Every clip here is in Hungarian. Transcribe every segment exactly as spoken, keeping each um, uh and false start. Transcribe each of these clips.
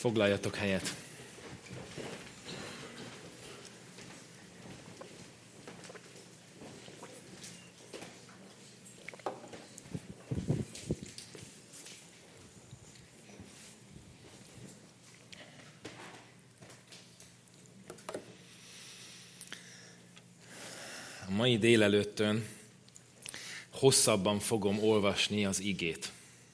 Foglaljatok helyet. A mai délelőttön hosszabban fogom olvasni az igét.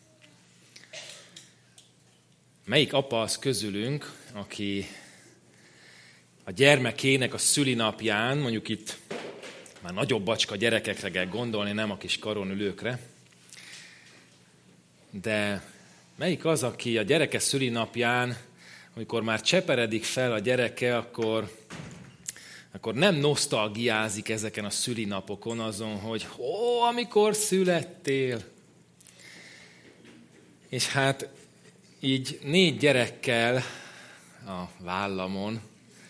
Melyik apa az közülünk, aki a gyermekének a szülinapján, mondjuk itt már nagyobb bacska gyerekekre kell gondolni, nem a kis karon ülőkre, de melyik az, aki a gyereke szülinapján, amikor már cseperedik fel a gyereke, akkor, akkor nem nosztalgiázik ezeken a szülinapokon azon, hogy ó, amikor születtél. És hát így négy gyerekkel a vállamon,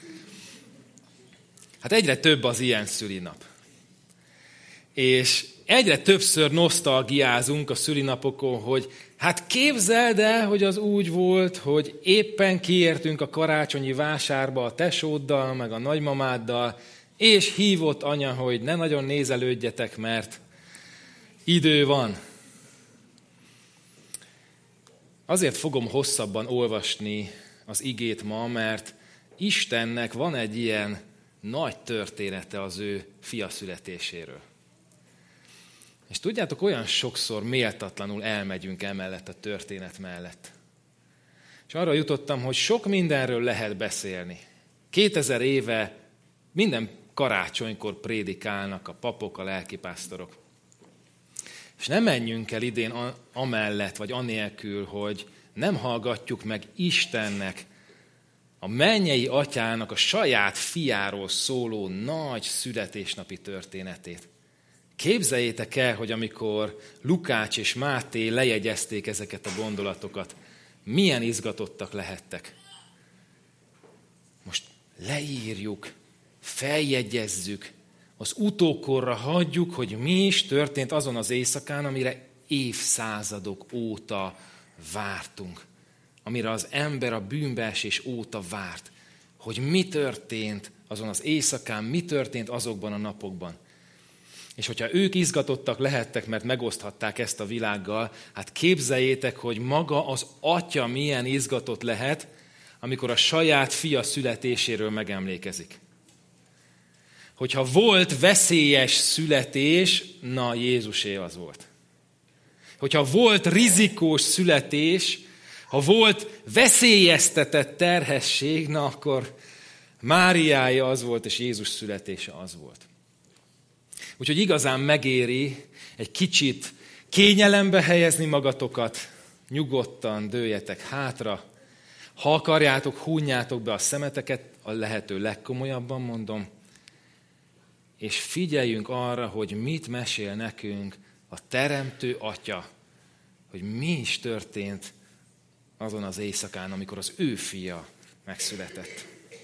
hát egyre több az ilyen szülinap. És egyre többször nosztalgiázunk a szülinapokon, hogy hát képzeld el, hogy az úgy volt, hogy éppen kiértünk a karácsonyi vásárba a tesóddal, meg a nagymamáddal, és hívott anya, hogy ne nagyon nézelődjetek, mert idő van. Azért fogom hosszabban olvasni az igét ma, mert Istennek van egy ilyen nagy története az ő fia születéséről. És tudjátok, olyan sokszor méltatlanul elmegyünk emellett a történet mellett. És arra jutottam, hogy sok mindenről lehet beszélni. Kétezer éve minden karácsonykor prédikálnak a papok, a lelkipásztorok. És ne menjünk el idén amellett, vagy anélkül, hogy nem hallgatjuk meg Istennek, a mennyei atyának a saját fiáról szóló nagy születésnapi történetét. Képzeljétek el, hogy amikor Lukács és Máté lejegyezték ezeket a gondolatokat, milyen izgatottak lehettek. Most leírjuk, feljegyezzük, az utókorra hagyjuk, hogy mi is történt azon az éjszakán, amire évszázadok óta vártunk. Amire az ember a bűnbeesés óta várt. Hogy mi történt azon az éjszakán, mi történt azokban a napokban. És hogyha ők izgatottak lehettek, mert megoszthatták ezt a világgal, hát képzeljétek, hogy maga az atya milyen izgatott lehet, amikor a saját fia születéséről megemlékezik. Hogyha volt veszélyes születés, na Jézusé az volt. Hogyha volt rizikós születés, ha volt veszélyeztetett terhesség, na akkor Máriája az volt, és Jézus születése az volt. Úgyhogy igazán megéri egy kicsit kényelembe helyezni magatokat, nyugodtan dőljetek hátra. Ha akarjátok, hunjátok be a szemeteket, a lehető legkomolyabban mondom, és figyeljünk arra, hogy mit mesél nekünk a teremtő atya, hogy mi is történt azon az éjszakán, amikor az ő fia megszületett.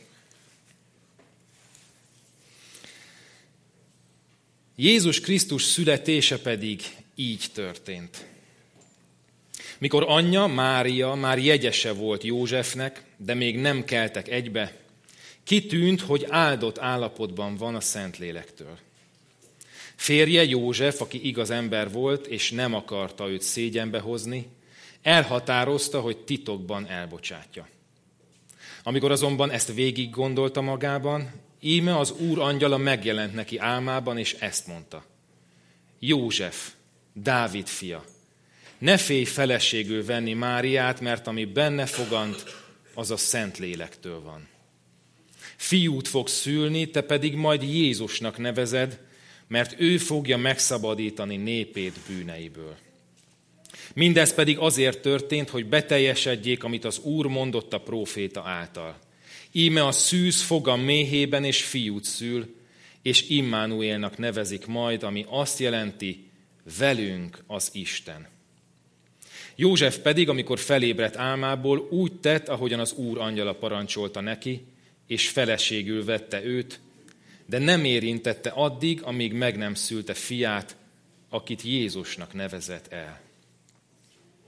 Jézus Krisztus születése pedig így történt. Mikor anyja, Mária már jegyese volt Józsefnek, de még nem keltek egybe, kitűnt, hogy áldott állapotban van a Szentlélektől. Férje József, aki igaz ember volt, és nem akarta őt szégyenbe hozni, elhatározta, hogy titokban elbocsátja. Amikor azonban ezt végig gondolta magában, íme az Úr angyala megjelent neki álmában, és ezt mondta. József, Dávid fia, ne félj feleségül venni Máriát, mert ami benne fogant, az a Szentlélektől van. Fiút fog szülni, te pedig majd Jézusnak nevezed, mert ő fogja megszabadítani népét bűneiből. Mindez pedig azért történt, hogy beteljesedjék, amit az Úr mondott a próféta által. Íme a szűz fog a méhében, és fiút szül, és Immanuélnak nevezik majd, ami azt jelenti, velünk az Isten. József pedig, amikor felébredt álmából, úgy tett, ahogyan az Úr angyala parancsolta neki, és feleségül vette őt, de nem érintette addig, amíg meg nem szülte fiát, akit Jézusnak nevezett el.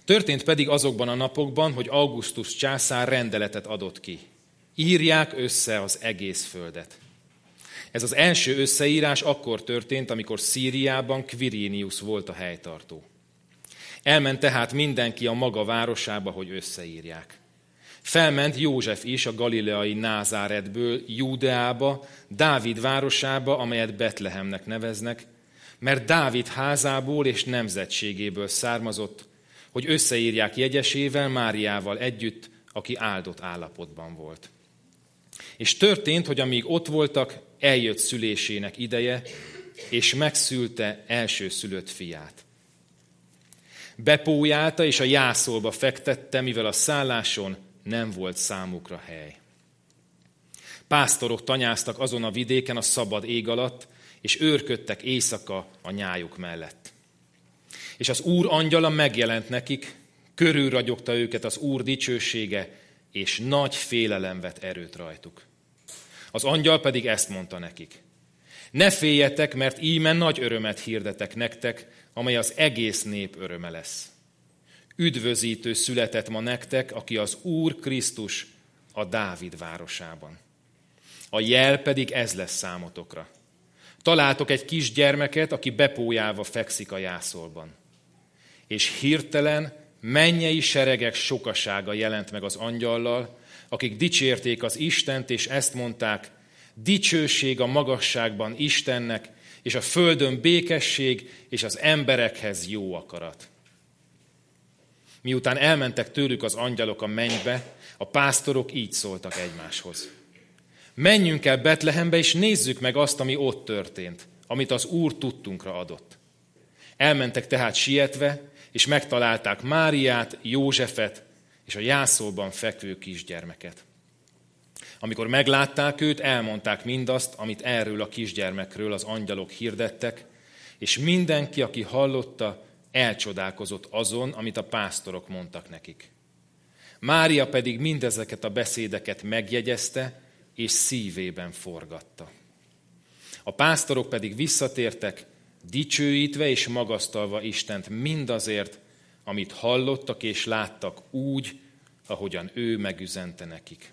Történt pedig azokban a napokban, hogy Augustus császár rendeletet adott ki. Írják össze az egész földet. Ez az első összeírás akkor történt, amikor Szíriában Quirinius volt a helytartó. Elment tehát mindenki a maga városába, hogy összeírják. Felment József is a galileai Názáretből Júdeába, Dávid városába, amelyet Betlehemnek neveznek, mert Dávid házából és nemzetségéből származott, hogy összeírják jegyesével, Máriával együtt, aki áldott állapotban volt. És történt, hogy amíg ott voltak, eljött szülésének ideje, és megszülte elsőszülött fiát. Bepójálta és a jászolba fektette, mivel a szálláson nem volt számukra hely. Pásztorok tanyáztak azon a vidéken a szabad ég alatt, és őrködtek éjszaka a nyájuk mellett. És az Úr angyala megjelent nekik, körülragyogta őket az Úr dicsősége, és nagy félelem vett erőt rajtuk. Az angyal pedig ezt mondta nekik: ne féljetek, mert íme nagy örömet hirdetek nektek, amely az egész nép öröme lesz. Üdvözítő született ma nektek, aki az Úr Krisztus a Dávid városában. A jel pedig ez lesz számotokra. Találtok egy kisgyermeket, aki bepójálva fekszik a jászolban. És hirtelen mennyei seregek sokasága jelent meg az angyallal, akik dicsérték az Istent, és ezt mondták: dicsőség a magasságban Istennek, és a földön békesség, és az emberekhez jó akarat. Miután elmentek tőlük az angyalok a mennybe, a pásztorok így szóltak egymáshoz: menjünk el Betlehembe, és nézzük meg azt, ami ott történt, amit az Úr tudtunkra adott. Elmentek tehát sietve, és megtalálták Máriát, Józsefet és a jászolban fekvő kisgyermeket. Amikor meglátták őt, elmondták mindazt, amit erről a kisgyermekről az angyalok hirdettek, és mindenki, aki hallotta, elcsodálkozott azon, amit a pásztorok mondtak nekik. Mária pedig mindezeket a beszédeket megjegyezte, és szívében forgatta. A pásztorok pedig visszatértek, dicsőítve és magasztalva Istent mindazért, amit hallottak és láttak úgy, ahogyan ő megüzente nekik.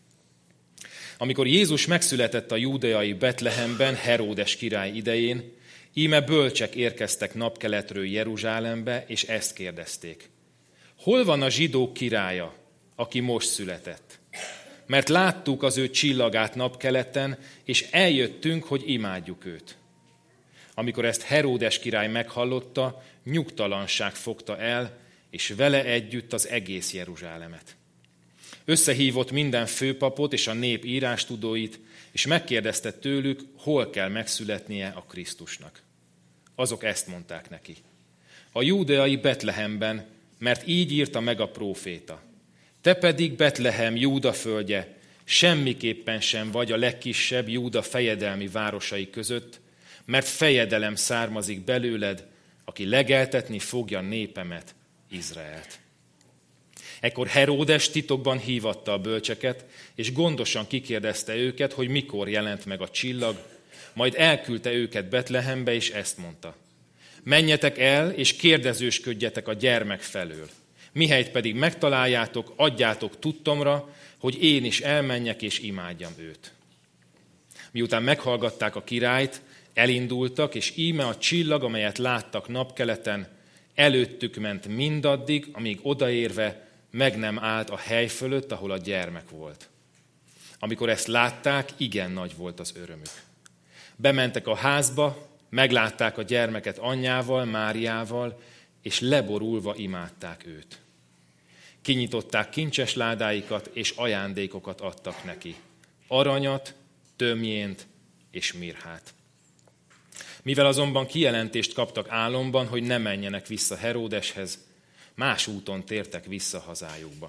Amikor Jézus megszületett a júdeai Betlehemben Heródes király idején, íme bölcsek érkeztek napkeletről Jeruzsálembe, és ezt kérdezték: hol van a zsidók királya, aki most született? Mert láttuk az ő csillagát napkeleten, és eljöttünk, hogy imádjuk őt. Amikor ezt Heródes király meghallotta, nyugtalanság fogta el, és vele együtt az egész Jeruzsálemet. Összehívott minden főpapot és a nép írástudóit, és megkérdezte tőlük, hol kell megszületnie a Krisztusnak. Azok ezt mondták neki: a júdeai Betlehemben, mert így írta meg a próféta. Te pedig, Betlehem, Júda földje, semmiképpen sem vagy a legkisebb Júda fejedelmi városai között, mert fejedelem származik belőled, aki legeltetni fogja népemet, Izraelt. Ekkor Heródes titokban hívatta a bölcseket, és gondosan kikérdezte őket, hogy mikor jelent meg a csillag, majd elküldte őket Betlehembe, és ezt mondta: menjetek el, és kérdezősködjetek a gyermek felől. Mihelyt pedig megtaláljátok, adjátok tudtomra, hogy én is elmenjek, és imádjam őt. Miután meghallgatták a királyt, elindultak, és íme a csillag, amelyet láttak napkeleten, előttük ment mindaddig, amíg odaérve meg nem állt a hely fölött, ahol a gyermek volt. Amikor ezt látták, igen nagy volt az örömük. Bementek a házba, meglátták a gyermeket anyjával, Máriával, és leborulva imádták őt. Kinyitották kincses ládáikat, és ajándékokat adtak neki: aranyat, tömjént és mirhát. Mivel azonban kijelentést kaptak álomban, hogy ne menjenek vissza Heródeshez, más úton tértek vissza hazájukba.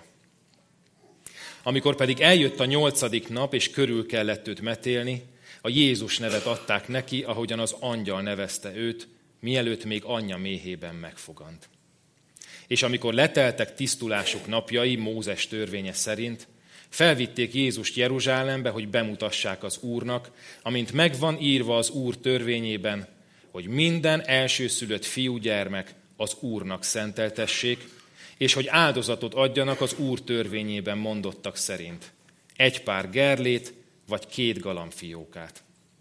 Amikor pedig eljött a nyolcadik nap, és körül kellett őt metélni, a Jézus nevet adták neki, ahogyan az angyal nevezte őt, mielőtt még anyja méhében megfogant. És amikor leteltek tisztulásuk napjai Mózes törvénye szerint, felvitték Jézust Jeruzsálembe, hogy bemutassák az Úrnak, amint megvan írva az Úr törvényében, hogy minden elsőszülött fiúgyermek az Úrnak szenteltessék, és hogy áldozatot adjanak az Úr törvényében mondottak szerint. Egy pár gerlét, vagy két galambfiókát.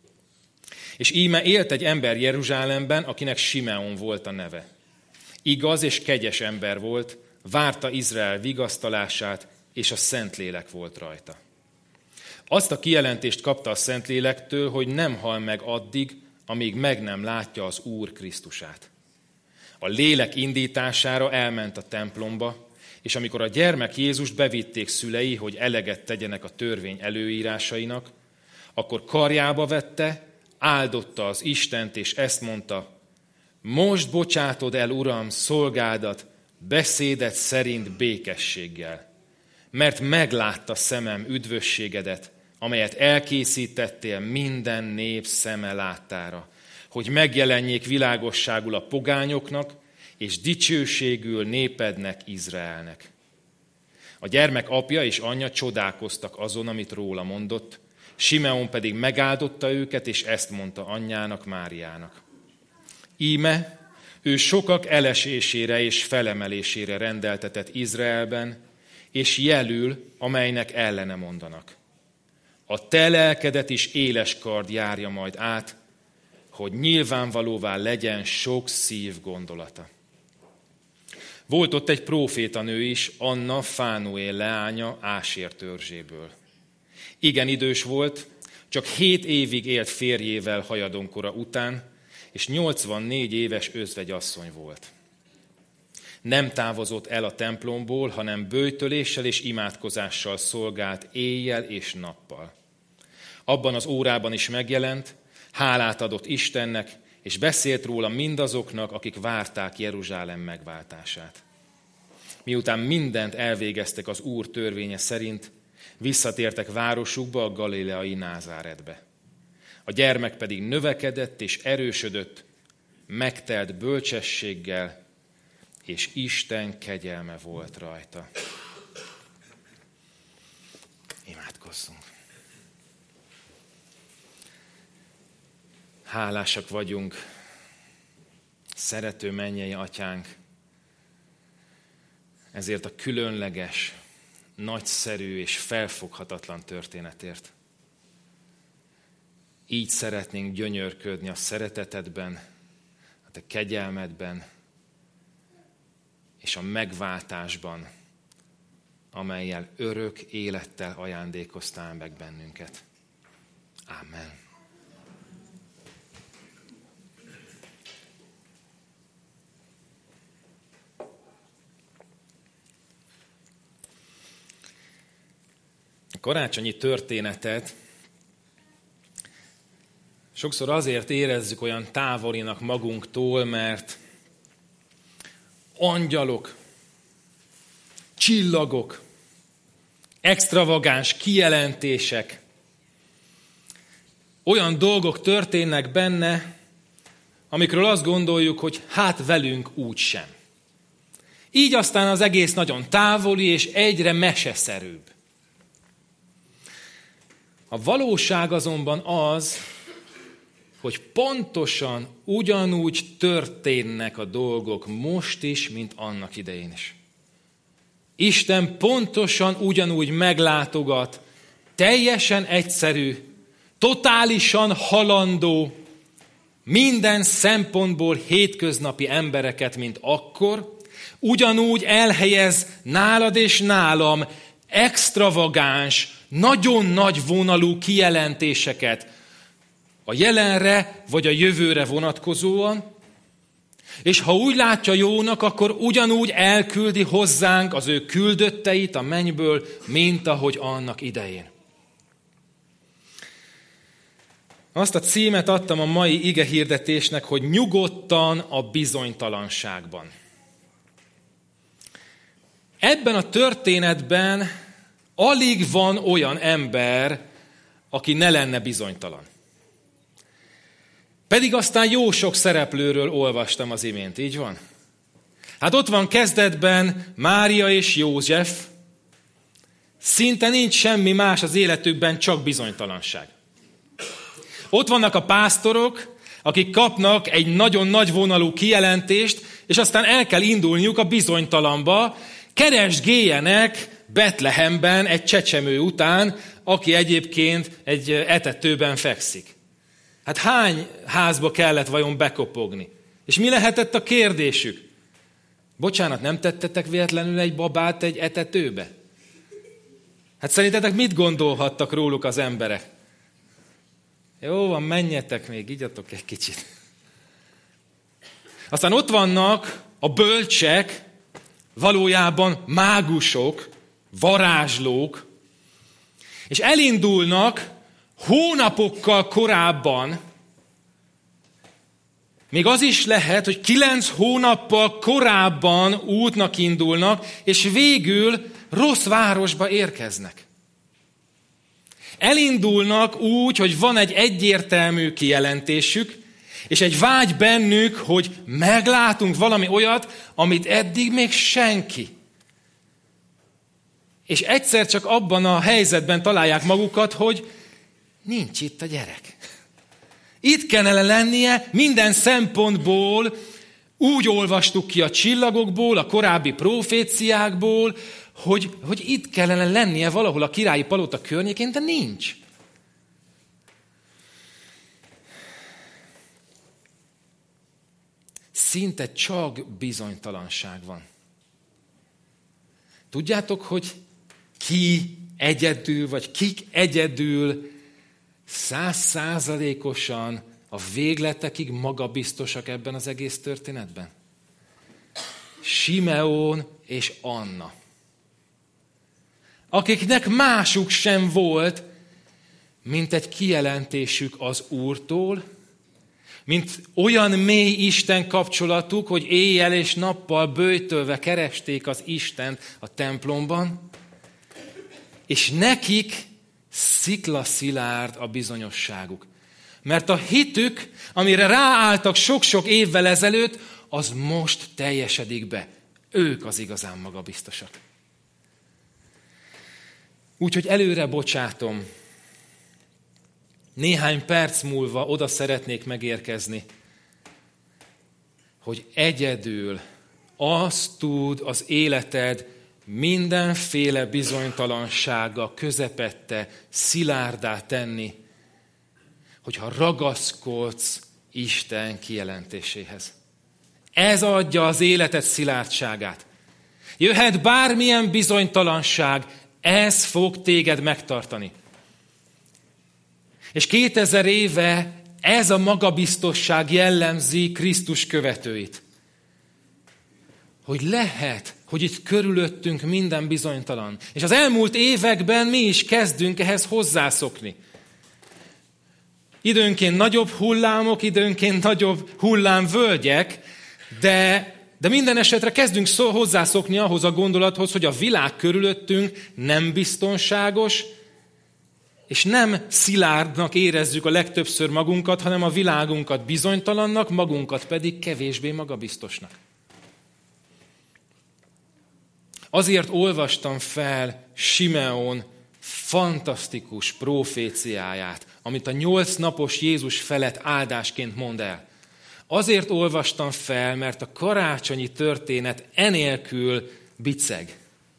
És íme élt egy ember Jeruzsálemben, akinek Simeon volt a neve. Igaz és kegyes ember volt, várta Izrael vigasztalását, és a Szentlélek volt rajta. Azt a kijelentést kapta a Szentlélektől, hogy nem hal meg addig, amíg meg nem látja az Úr Krisztusát. A lélek indítására elment a templomba, és amikor a gyermek Jézust bevitték szülei, hogy eleget tegyenek a törvény előírásainak, akkor karjába vette, áldotta az Istent, és ezt mondta: most bocsátod el, Uram, szolgádat, beszédet szerint békességgel, mert meglátta szemem üdvösségedet, amelyet elkészítettél minden nép szeme láttára, hogy megjelenjék világosságul a pogányoknak, és dicsőségül népednek, Izraelnek. A gyermek apja és anyja csodálkoztak azon, amit róla mondott, Simeon pedig megáldotta őket, és ezt mondta anyjának, Máriának. Íme, ő sokak elesésére és felemelésére rendeltetett Izraelben, és jelül, amelynek ellene mondanak. A te lelkedet is éles kard járja majd át, hogy nyilvánvalóvá legyen sok szív gondolata. Volt ott egy prófétanő is, Anna, Fánuél leánya, Ásér törzséből. Igen idős volt, csak hét évig élt férjével hajadonkora után, és nyolcvannégy éves özvegyasszony volt. Nem távozott el a templomból, hanem böjtöléssel és imádkozással szolgált éjjel és nappal. Abban az órában is megjelent, hálát adott Istennek, és beszélt róla mindazoknak, akik várták Jeruzsálem megváltását. Miután mindent elvégeztek az Úr törvénye szerint, visszatértek városukba, a galileai Názáretbe. A gyermek pedig növekedett és erősödött, megtelt bölcsességgel, és Isten kegyelme volt rajta. Imádkozzunk. Hálásak vagyunk, szerető mennyei Atyánk, ezért a különleges, nagyszerű és felfoghatatlan történetért. Így szeretnénk gyönyörködni a szeretetedben, a te kegyelmedben, és a megváltásban, amellyel örök élettel ajándékoztál meg bennünket. Amen. A karácsonyi történetet sokszor azért érezzük olyan távolinak magunktól, mert angyalok, csillagok, extravagáns kijelentések, olyan dolgok történnek benne, amikről azt gondoljuk, hogy hát velünk úgysem. Így aztán az egész nagyon távoli és egyre meseszerűbb. A valóság azonban az, hogy pontosan ugyanúgy történnek a dolgok most is, mint annak idején is. Isten pontosan ugyanúgy meglátogat teljesen egyszerű, totálisan halandó, minden szempontból hétköznapi embereket, mint akkor, ugyanúgy elhelyez nálad és nálam extravagáns, nagyon nagy vonalú kijelentéseket a jelenre vagy a jövőre vonatkozóan, és ha úgy látja jónak, akkor ugyanúgy elküldi hozzánk az ő küldötteit a mennyből, mint ahogy annak idején. Azt a címet adtam a mai igehirdetésnek, hogy nyugodtan a bizonytalanságban. Ebben a történetben alig van olyan ember, aki ne lenne bizonytalan. Pedig aztán jó sok szereplőről olvastam az imént, így van? Hát ott van kezdetben Mária és József, szinte nincs semmi más az életükben, csak bizonytalanság. Ott vannak a pásztorok, akik kapnak egy nagyon nagy vonalú kijelentést, és aztán el kell indulniuk a bizonytalanba, keresgéljenek Betlehemben egy csecsemő után, aki egyébként egy etetőben fekszik. Hát hány házba kellett vajon bekopogni? És mi lehetett a kérdésük? Bocsánat, nem tettetek véletlenül egy babát egy etetőbe? Hát szerintetek mit gondolhattak róluk az emberek? Jó van, menjetek még, igyatok egy kicsit. Aztán ott vannak a bölcsek, valójában mágusok, varázslók, és elindulnak hónapokkal korábban, még az is lehet, hogy kilenc hónappal korábban útnak indulnak, és végül rossz városba érkeznek. Elindulnak úgy, hogy van egy egyértelmű kijelentésük, és egy vágy bennük, hogy meglátunk valami olyat, amit eddig még senki. És egyszer csak abban a helyzetben találják magukat, hogy nincs itt a gyerek. Itt kellene lennie minden szempontból, úgy olvastuk ki a csillagokból, a korábbi proféciákból, hogy, hogy itt kellene lennie valahol a királyi palota környékén, de nincs. Szinte csak bizonytalanság van. Tudjátok, hogy ki egyedül, vagy kik egyedül százszázalékosan a végletekig magabiztosak ebben az egész történetben? Simeón és Anna. Akiknek másuk sem volt, mint egy kijelentésük az Úrtól, mint olyan mély Isten kapcsolatuk, hogy éjjel és nappal böjtölve keresték az Istent a templomban, és nekik sziklaszilárd a bizonyosságuk. Mert a hitük, amire ráálltak sok-sok évvel ezelőtt, az most teljesedik be. Ők az igazán magabiztosak. Úgyhogy előre bocsátom, néhány perc múlva oda szeretnék megérkezni, hogy egyedül azt tud az életed mindenféle bizonytalansága közepette szilárdá tenni, hogyha ragaszkodsz Isten kijelentéséhez. Ez adja az életed szilárdságát. Jöhet bármilyen bizonytalanság, ez fog téged megtartani. És kétezer éve ez a magabiztosság jellemzi Krisztus követőit. Hogy lehet, hogy itt körülöttünk minden bizonytalan. És az elmúlt években mi is kezdünk ehhez hozzászokni. Időnként nagyobb hullámok, időnként nagyobb hullámvölgyek, de, de minden esetre kezdünk szó, hozzászokni ahhoz a gondolathoz, hogy a világ körülöttünk nem biztonságos, és nem szilárdnak érezzük a legtöbbször magunkat, hanem a világunkat bizonytalannak, magunkat pedig kevésbé magabiztosnak. Azért olvastam fel Simeón fantasztikus proféciáját, amit a nyolc napos Jézus felett áldásként mond el. Azért olvastam fel, mert a karácsonyi történet enélkül biceg.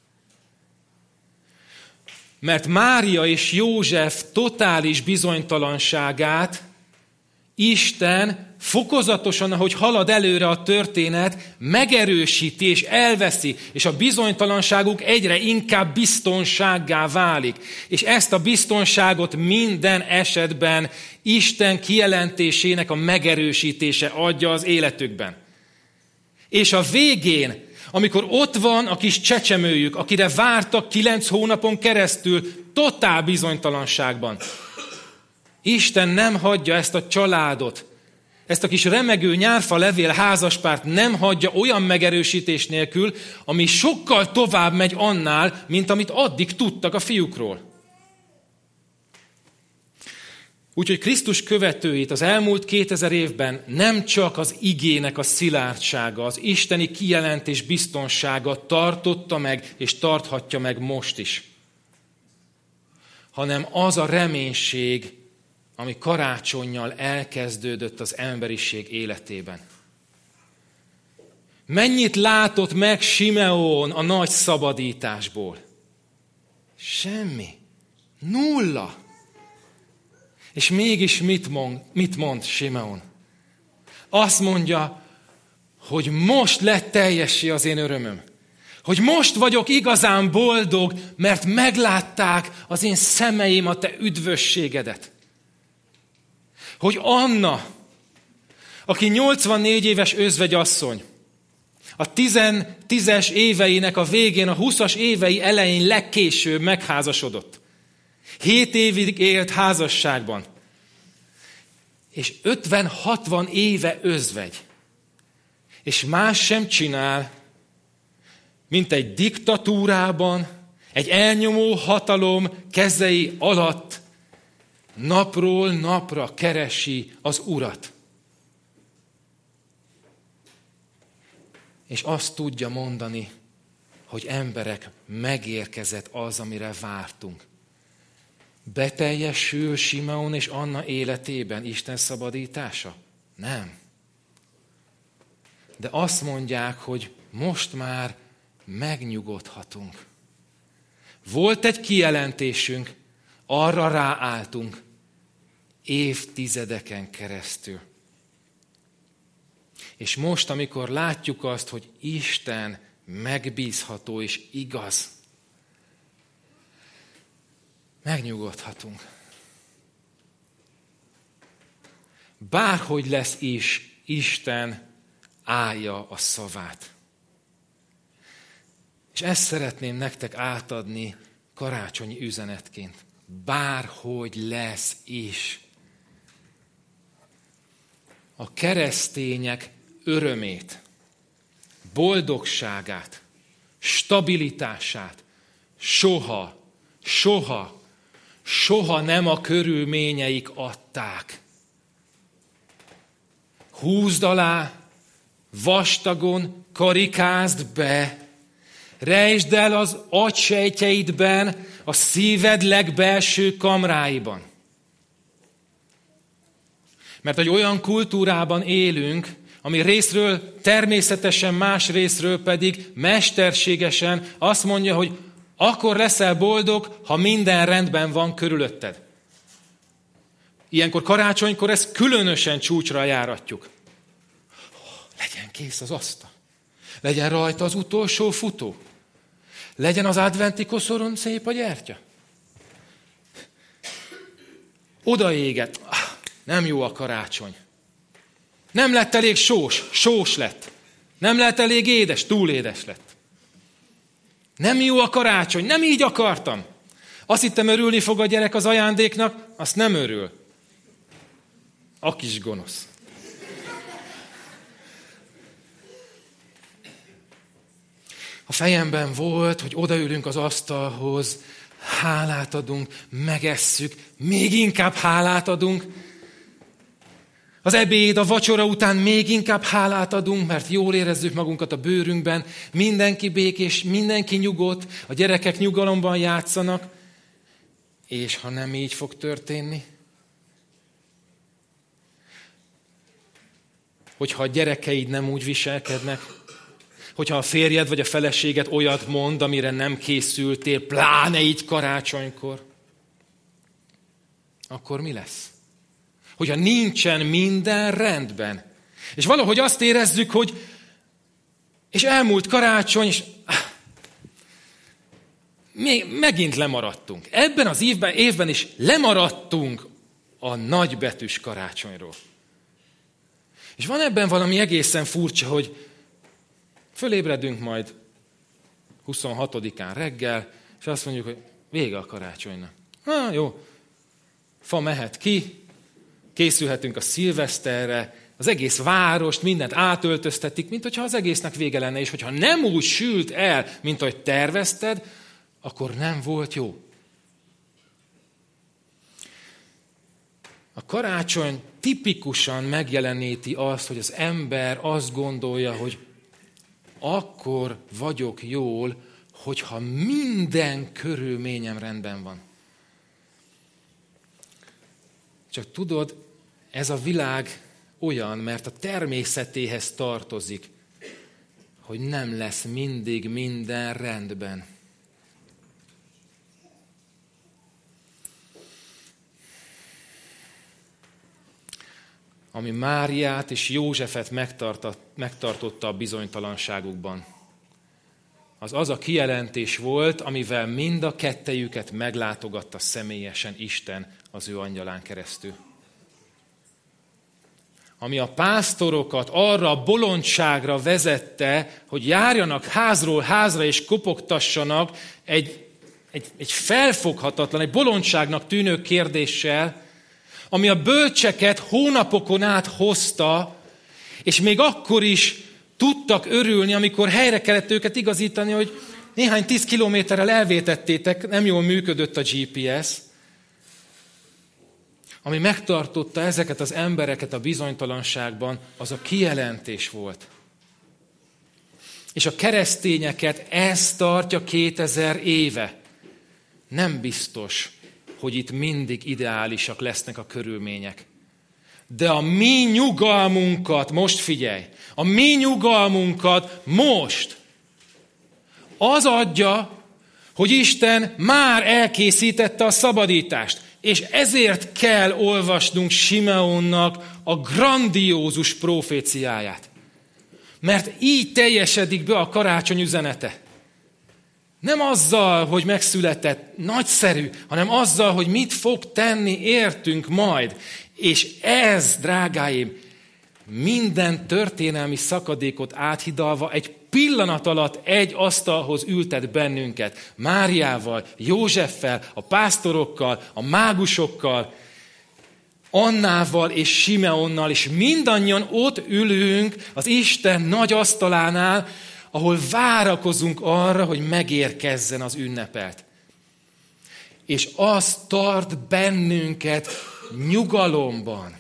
Mert Mária és József totális bizonytalanságát Isten fokozatosan, ahogy halad előre a történet, megerősíti és elveszi, és a bizonytalanságuk egyre inkább biztonsággá válik. És ezt a biztonságot minden esetben Isten kijelentésének a megerősítése adja az életükben. És a végén, amikor ott van a kis csecsemőjük, akire vártak kilenc hónapon keresztül, totál bizonytalanságban, Isten nem hagyja ezt a családot, ezt a kis remegő nyárfa levél házaspárt nem hagyja olyan megerősítés nélkül, ami sokkal tovább megy annál, mint amit addig tudtak a fiúkról. Úgyhogy Krisztus követőit az elmúlt kétezer évben nem csak az igének a szilárdsága, az isteni kijelentés biztonsága tartotta meg, és tarthatja meg most is, hanem az a reménység, ami karácsonnyal elkezdődött az emberiség életében. Mennyit látott meg Simeón a nagy szabadításból? Semmi. Nulla. És mégis mit mond, mit mond Simeón? Azt mondja, hogy most lett teljessé az én örömöm. Hogy most vagyok igazán boldog, mert meglátták az én szemeim a te üdvösségedet. Hogy Anna, aki nyolcvannégy éves özvegyasszony, a tizen, tízes éveinek a végén, a huszas évei elején legkésőbb megházasodott. Hét évig élt házasságban. És ötven-hatvan éve özvegy. És más sem csinál, mint egy diktatúrában, egy elnyomó hatalom kezei alatt napról napra keresi az Urat. És azt tudja mondani, hogy emberek, megérkezett az, amire vártunk. Beteljesül Simeón és Anna életében Isten szabadítása? Nem. De azt mondják, hogy most már megnyugodhatunk. Volt egy kijelentésünk, arra ráálltunk évtizedeken keresztül. És most, amikor látjuk azt, hogy Isten megbízható és igaz, megnyugodhatunk. Bárhogy lesz is, Isten állja a szavát. És ezt szeretném nektek átadni karácsonyi üzenetként. Bárhogy lesz is. A keresztények örömét, boldogságát, stabilitását soha, soha, soha nem a körülményeik adták. Húzd alá, vastagon karikázd be, rejtsd el az agysejtjeidben, a szíved legbelső kamráiban. Mert egy olyan kultúrában élünk, ami részről természetesen, más részről pedig mesterségesen azt mondja, hogy akkor leszel boldog, ha minden rendben van körülötted. Ilyenkor karácsonykor ezt különösen csúcsra járatjuk. Legyen kész az asztal. Legyen rajta az utolsó futó. Legyen az adventi koszoron szép a gyertya. Odaégett. Nem jó a karácsony. Nem lett elég sós, sós lett. Nem lett elég édes, túl édes lett. Nem jó a karácsony, nem így akartam. Azt hittem, örülni fog a gyerek az ajándéknak, azt nem örül. A kis gonosz. A fejemben volt, hogy odaülünk az asztalhoz, hálát adunk, megesszük, még inkább hálát adunk. Az ebéd, a vacsora után még inkább hálát adunk, mert jól érezzük magunkat a bőrünkben, mindenki békés, mindenki nyugodt, a gyerekek nyugalomban játszanak, és ha nem így fog történni, hogyha a gyerekeid nem úgy viselkednek, hogyha a férjed vagy a feleséged olyat mond, amire nem készültél, pláne így karácsonykor, akkor mi lesz? Hogyha nincsen minden rendben. És valahogy azt érezzük, hogy és elmúlt karácsony, és ah, még megint lemaradtunk. Ebben az évben, évben is lemaradtunk a nagybetűs karácsonyról. És van ebben valami egészen furcsa, hogy fölébredünk majd huszonhatodikán reggel, és azt mondjuk, hogy vége a karácsonynak. Ha, jó, fa mehet ki, készülhetünk a szilveszterre, az egész várost, mindent átöltöztetik, mint hogyha az egésznek vége lenne, és hogyha nem úgy sült el, mint ahogy tervezted, akkor nem volt jó. A karácsony tipikusan megjeleníti azt, hogy az ember azt gondolja, hogy akkor vagyok jól, hogyha minden körülményem rendben van. Csak tudod, ez a világ olyan, mert a természetéhez tartozik, hogy nem lesz mindig minden rendben. Ami Máriát és Józsefet megtartotta a bizonytalanságukban, az az a kijelentés volt, amivel mind a kettejüket meglátogatta személyesen Isten az ő angyalán keresztül. Ami a pásztorokat arra a bolondságra vezette, hogy járjanak házról házra és kopogtassanak egy, egy, egy felfoghatatlan, egy bolondságnak tűnő kérdéssel, ami a bölcseket hónapokon át hozta, és még akkor is tudtak örülni, amikor helyre kellett őket igazítani, hogy néhány tíz kilométerrel elvétettétek, nem jól működött a gé pé es, ami megtartotta ezeket az embereket a bizonytalanságban, az a kijelentés volt. És a keresztényeket ez tartja kétezer éve. Nem biztos, hogy itt mindig ideálisak lesznek a körülmények. De a mi nyugalmunkat, most figyelj, a mi nyugalmunkat most az adja, hogy Isten már elkészítette a szabadítást. És ezért kell olvasnunk Simeonnak a grandiózus proféciáját. Mert így teljesedik be a karácsony üzenete. Nem azzal, hogy megszületett, nagyszerű, hanem azzal, hogy mit fog tenni értünk majd. És ez, drágáim, minden történelmi szakadékot áthidalva egy pillanat alatt egy asztalhoz ültet bennünket. Máriával, Józseffel, a pásztorokkal, a mágusokkal, Annával és Simeonnal, és mindannyian ott ülünk az Isten nagy asztalánál, ahol várakozunk arra, hogy megérkezzen az ünnepelt. És az tart bennünket nyugalomban.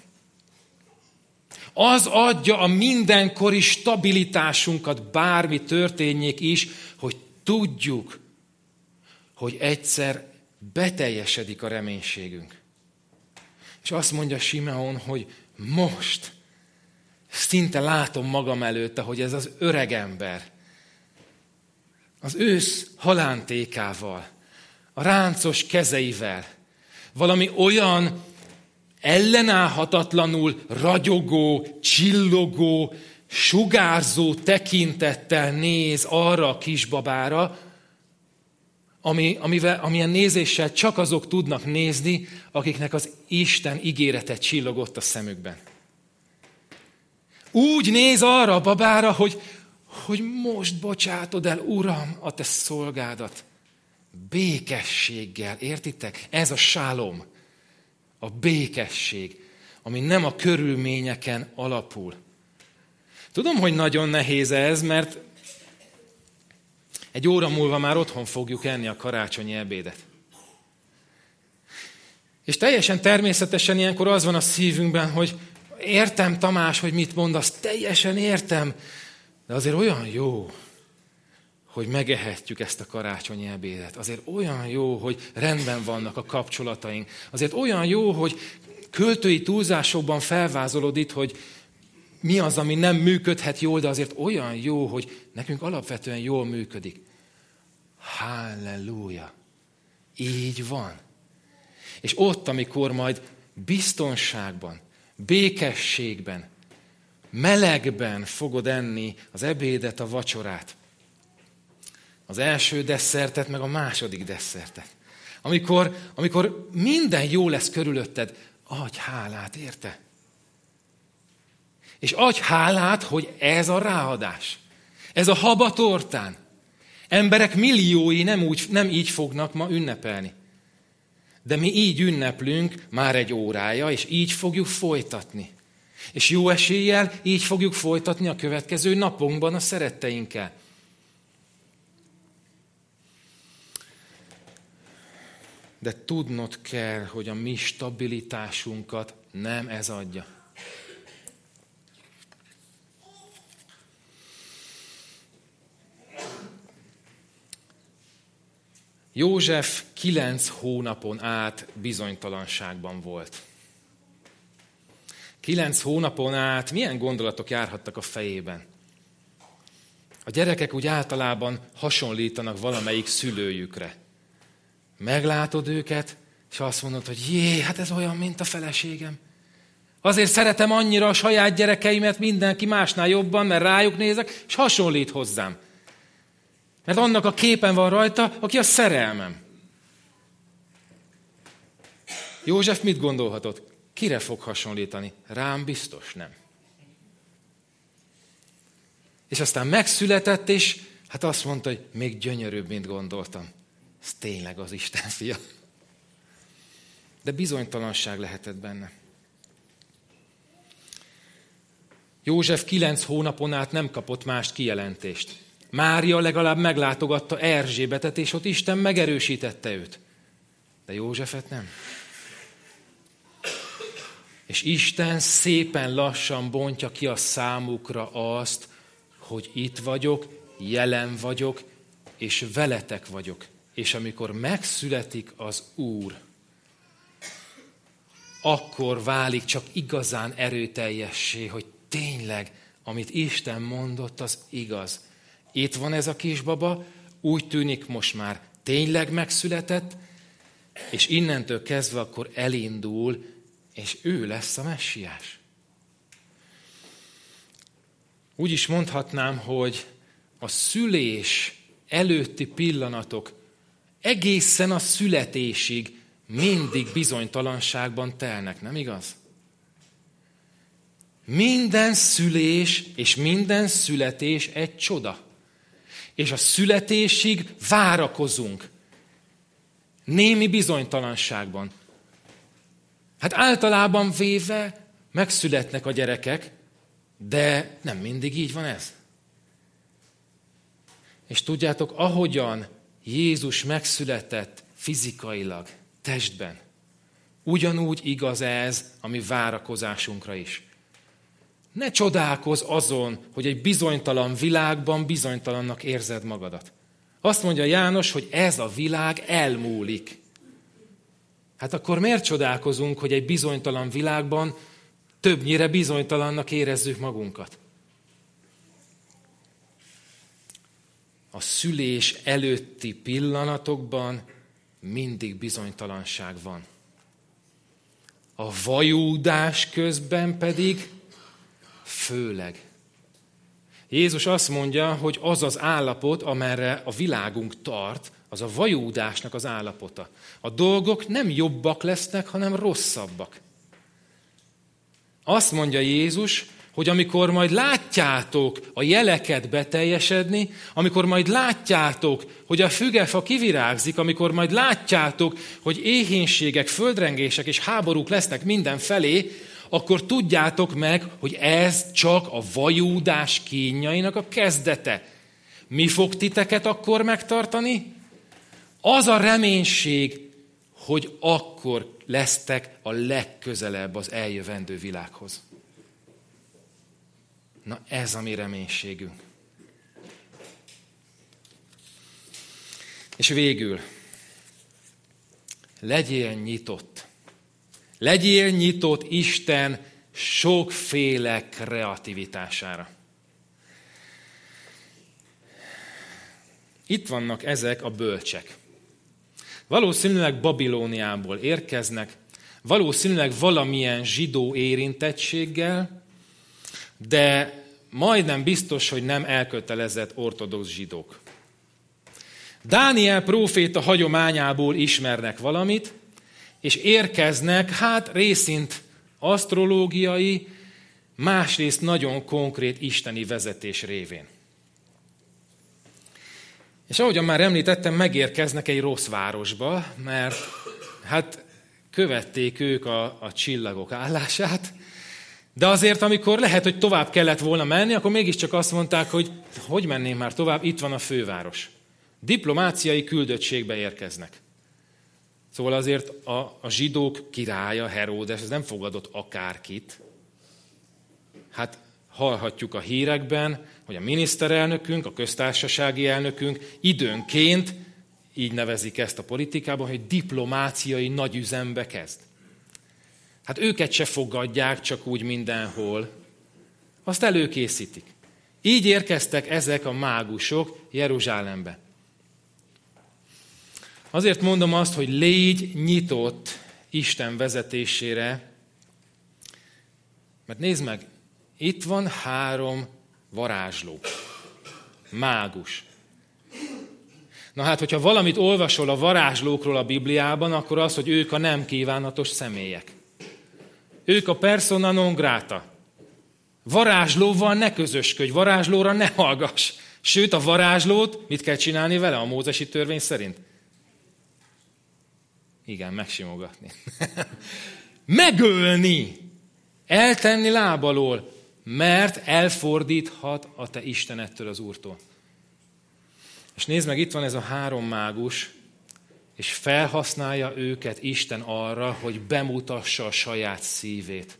Az adja a mindenkori stabilitásunkat, bármi történjék is, hogy tudjuk, hogy egyszer beteljesedik a reménységünk. És azt mondja Simeon, hogy most szinte látom magam előtt, hogy ez az öreg ember az ősz halántékával, a ráncos kezeivel, valami olyan ellenállhatatlanul ragyogó, csillogó, sugárzó tekintettel néz arra a kisbabára, ami, amivel, amilyen nézéssel csak azok tudnak nézni, akiknek az Isten ígérete csillogott a szemükben. Úgy néz arra a babára, hogy, hogy most bocsátod el, Uram, a te szolgádat. Békességgel, értitek? Ez a sálom, a békesség, ami nem a körülményeken alapul. Tudom, hogy nagyon nehéz ez, mert egy óra múlva már otthon fogjuk enni a karácsonyi ebédet. És teljesen természetesen ilyenkor az van a szívünkben, hogy értem, Tamás, hogy mit mondasz, teljesen értem, de azért olyan jó, hogy megehetjük ezt a karácsonyi ebédet. Azért olyan jó, hogy rendben vannak a kapcsolataink. Azért olyan jó, hogy költői túlzásokban felvázolod itt, hogy mi az, ami nem működhet jól, de azért olyan jó, hogy nekünk alapvetően jól működik. Halleluja! Így van. És ott, amikor majd biztonságban, békességben, melegben fogod enni az ebédet, a vacsorát, az első desszertet, meg a második desszertet. Amikor, amikor minden jó lesz körülötted, adj hálát, érte? És adj hálát, hogy ez a ráadás. Ez a habatortán. Emberek milliói nem, úgy, nem így fognak ma ünnepelni. De mi így ünneplünk már egy órája, és így fogjuk folytatni. És jó eséllyel így fogjuk folytatni a következő napunkban a szeretteinkkel. De tudnod kell, hogy a mi stabilitásunkat nem ez adja. József kilenc hónapon át bizonytalanságban volt. Kilenc hónapon át milyen gondolatok járhattak a fejében? A gyerekek úgy általában hasonlítanak valamelyik szülőjükre. Meglátod őket, és azt mondod, hogy jé, hát ez olyan, mint a feleségem. Azért szeretem annyira a saját gyerekeimet mindenki másnál jobban, mert rájuk nézek, és hasonlít hozzám. Mert annak a képen van rajta, aki a szerelmem. József mit gondolhatott? Kire fog hasonlítani? Rám biztos nem. És aztán megszületett, és hát azt mondta, hogy még gyönyörűbb, mint gondoltam. Ez tényleg az Isten fia. De bizonytalanság lehetett benne. József kilenc hónapon át nem kapott mást kijelentést. Mária legalább meglátogatta Erzsébetet, és ott Isten megerősítette őt. De Józsefet nem. És Isten szépen lassan bontja ki a számukra azt, hogy itt vagyok, jelen vagyok, és veletek vagyok. És amikor megszületik az Úr, akkor válik csak igazán erőteljessé, hogy tényleg, amit Isten mondott, az igaz. Itt van ez a kisbaba, úgy tűnik most már tényleg megszületett, és innentől kezdve akkor elindul, és ő lesz a messiás. Úgy is mondhatnám, hogy a szülés előtti pillanatok egészen a születésig mindig bizonytalanságban telnek, nem igaz? Minden szülés és minden születés egy csoda. És a születésig várakozunk. Némi bizonytalanságban. Hát általában véve megszületnek a gyerekek, de nem mindig így van ez. És tudjátok, ahogyan Jézus megszületett fizikailag, testben, ugyanúgy igaz ez a mi várakozásunkra is. Ne csodálkozz azon, hogy egy bizonytalan világban bizonytalannak érzed magadat. Azt mondja János, hogy ez a világ elmúlik. Hát akkor miért csodálkozunk, hogy egy bizonytalan világban többnyire bizonytalannak érezzük magunkat? A szülés előtti pillanatokban mindig bizonytalanság van. A vajúdás közben pedig főleg. Jézus azt mondja, hogy az az állapot, amerre a világunk tart, az a vajúdásnak az állapota. A dolgok nem jobbak lesznek, hanem rosszabbak. Azt mondja Jézus, hogy amikor majd látjátok a jeleket beteljesedni, amikor majd látjátok, hogy a fügefa kivirágzik, amikor majd látjátok, hogy éhínségek, földrengések és háborúk lesznek mindenfelé, akkor tudjátok meg, hogy ez csak a vajúdás kínjainak a kezdete. Mi fog titeket akkor megtartani? Az a reménység, hogy akkor lesztek a legközelebb az eljövendő világhoz. Na ez a mi reménységünk. És végül, legyél nyitott. Legyél nyitott Isten sokféle kreativitására. Itt vannak ezek a bölcsek. Valószínűleg Babilóniából érkeznek, valószínűleg valamilyen zsidó érintettséggel, de majdnem biztos, hogy nem elkötelezett ortodox zsidók. Dániel próféta hagyományából ismernek valamit, és érkeznek, hát részint asztrológiai, másrészt nagyon konkrét isteni vezetés révén. És ahogyan már említettem, megérkeznek egy rossz városba, mert hát követték ők a, a csillagok állását, de azért, amikor lehet, hogy tovább kellett volna menni, akkor mégiscsak azt mondták, hogy hogy menném már tovább, itt van a főváros. Diplomáciai küldöttségbe érkeznek. Szóval azért a, a zsidók királya, Heródes, ez nem fogadott akárkit. Hát hallhatjuk a hírekben, hogy a miniszterelnökünk, a köztársasági elnökünk időnként, így nevezik ezt a politikában, hogy diplomáciai nagyüzembe kezd. Hát őket se fogadják csak úgy mindenhol. Azt előkészítik. Így érkeztek ezek a mágusok Jeruzsálembe. Azért mondom azt, hogy légy nyitott Isten vezetésére, mert nézd meg, itt van három varázsló, mágus. Na hát, hogyha valamit olvasol a varázslókról a Bibliában, akkor az, hogy ők a nem kívánatos személyek. Ők a persona non grata. Varázslóval ne közösködj, varázslóra ne hallgass. Sőt, a varázslót mit kell csinálni vele a mózesi törvény szerint? Igen, megsimogatni. Megölni! Eltenni lábalól, mert elfordíthat a te Istenettől, az Úrtól. És nézd meg, itt van ez a három mágus, és felhasználja őket Isten arra, hogy bemutassa a saját szívét.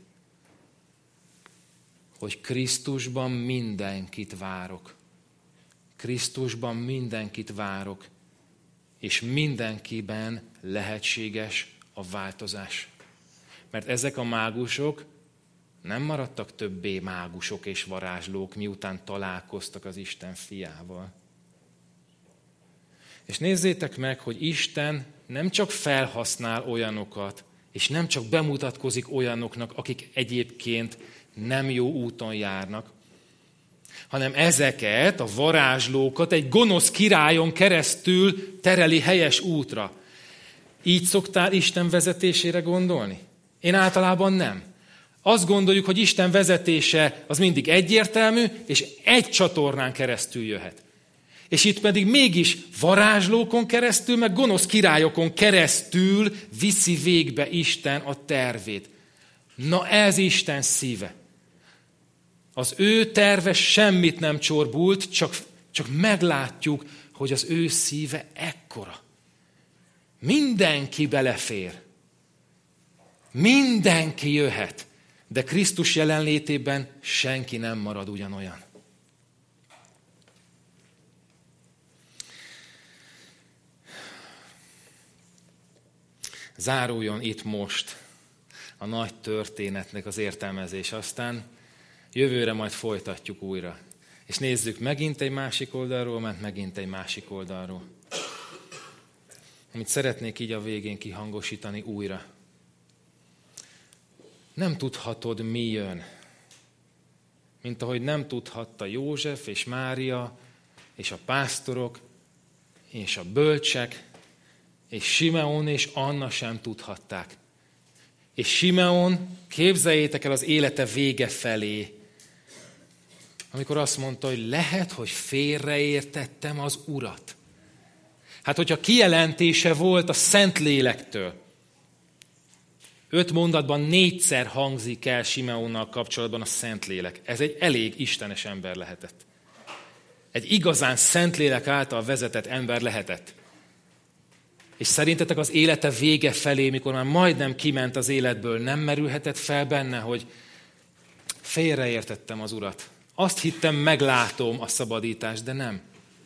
Hogy Krisztusban mindenkit várok. Krisztusban mindenkit várok, és mindenkiben lehetséges a változás. Mert ezek a mágusok nem maradtak többé mágusok és varázslók, miután találkoztak az Isten fiával. És nézzétek meg, hogy Isten nem csak felhasznál olyanokat, és nem csak bemutatkozik olyanoknak, akik egyébként nem jó úton járnak, hanem ezeket, a varázslókat egy gonosz királyon keresztül tereli helyes útra. Így szoktál Isten vezetésére gondolni? Én általában nem. Azt gondoljuk, hogy Isten vezetése az mindig egyértelmű, és egy csatornán keresztül jöhet. És itt pedig mégis varázslókon keresztül, meg gonosz királyokon keresztül viszi végbe Isten a tervét. Na ez Isten szíve. Az ő terve semmit nem csorbult, csak, csak meglátjuk, hogy az ő szíve ekkora. Mindenki belefér. Mindenki jöhet. De Krisztus jelenlétében senki nem marad ugyanolyan. Záruljon itt most a nagy történetnek az értelmezés, aztán jövőre majd folytatjuk újra. És nézzük megint egy másik oldalról, mert megint egy másik oldalról. Amit szeretnék így a végén kihangosítani újra. Nem tudhatod, mi jön. Mint ahogy nem tudhatta József és Mária, és a pásztorok, és a bölcsek, és Simeon és Anna sem tudhatták. És Simeon, képzeljétek el az élete vége felé, amikor azt mondta, hogy lehet, hogy félreértettem az Urat. Hát, hogyha kijelentése volt a Szentlélektől, öt mondatban négyszer hangzik el Simeonnal kapcsolatban a Szentlélek. Ez egy elég istenes ember lehetett. Egy igazán Szentlélek által vezetett ember lehetett. És szerintetek az élete vége felé, mikor már majdnem kiment az életből, nem merülhetett fel benne, hogy félreértettem az Urat. Azt hittem, meglátom a szabadítást, de nem.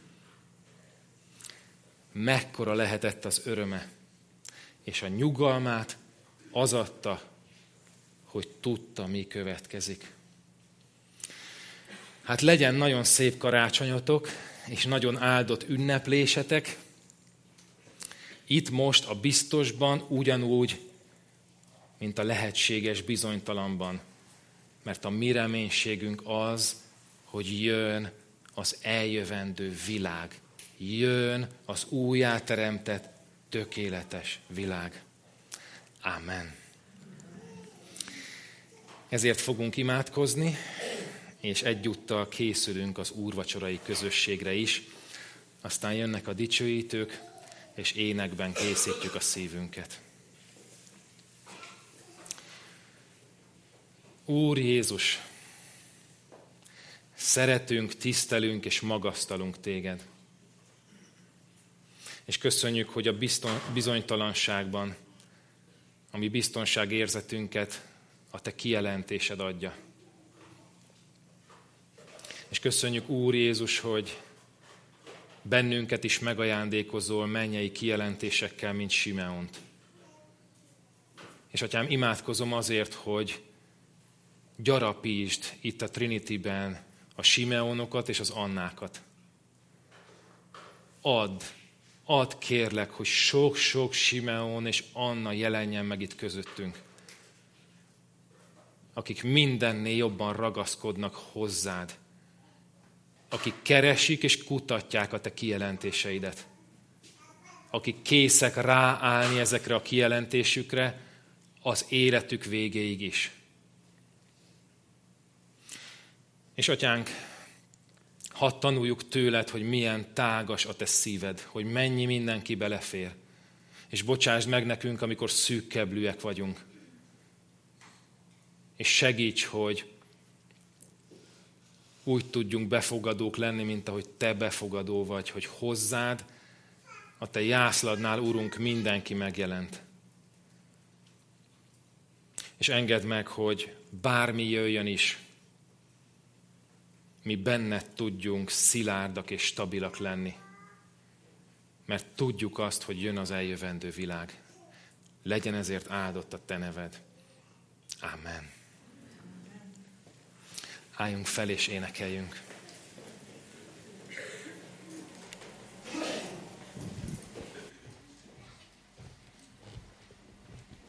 Mekkora lehetett az öröme, és a nyugalmát az adta, hogy tudta, mi következik. Hát legyen nagyon szép karácsonyotok, és nagyon áldott ünneplésetek. Itt most a biztosban ugyanúgy, mint a lehetséges bizonytalanban. Mert a mi reménységünk az, hogy jön az eljövendő világ. Jön az újjáteremtett, tökéletes világ. Ámen. Ezért fogunk imádkozni, és egyúttal készülünk az úrvacsorai közösségre is. Aztán jönnek a dicsőítők, és énekben készítjük a szívünket. Úr Jézus, szeretünk, tisztelünk és magasztalunk téged. És köszönjük, hogy a bizonytalanságban, a mi biztonságérzetünket a te kijelentésed adja. És köszönjük, Úr Jézus, hogy bennünket is megajándékozol mennyei kijelentésekkel, mint Simeont. És Atyám, imádkozom azért, hogy gyarapítsd itt a Trinityben a Simeonokat és az Annákat. Add, add kérlek, hogy sok-sok Simeon és Anna jelenjen meg itt közöttünk, akik mindennél jobban ragaszkodnak hozzád, akik keresik és kutatják a te kijelentéseidet, akik készek ráállni ezekre a kijelentésükre az életük végéig is. És Atyánk, hadd tanuljuk tőled, hogy milyen tágas a te szíved, hogy mennyi mindenki belefér. És bocsásd meg nekünk, amikor szűkkeblűek vagyunk. És segíts, hogy úgy tudjunk befogadók lenni, mint ahogy te befogadó vagy, hogy hozzád, a te jászladnál, Urunk, mindenki megjelent. És engedd meg, hogy bármi jöjjön is, mi benned tudjunk szilárdak és stabilak lenni. Mert tudjuk azt, hogy jön az eljövendő világ. Legyen ezért áldott a te neved. Amen. Álljunk fel és énekeljünk.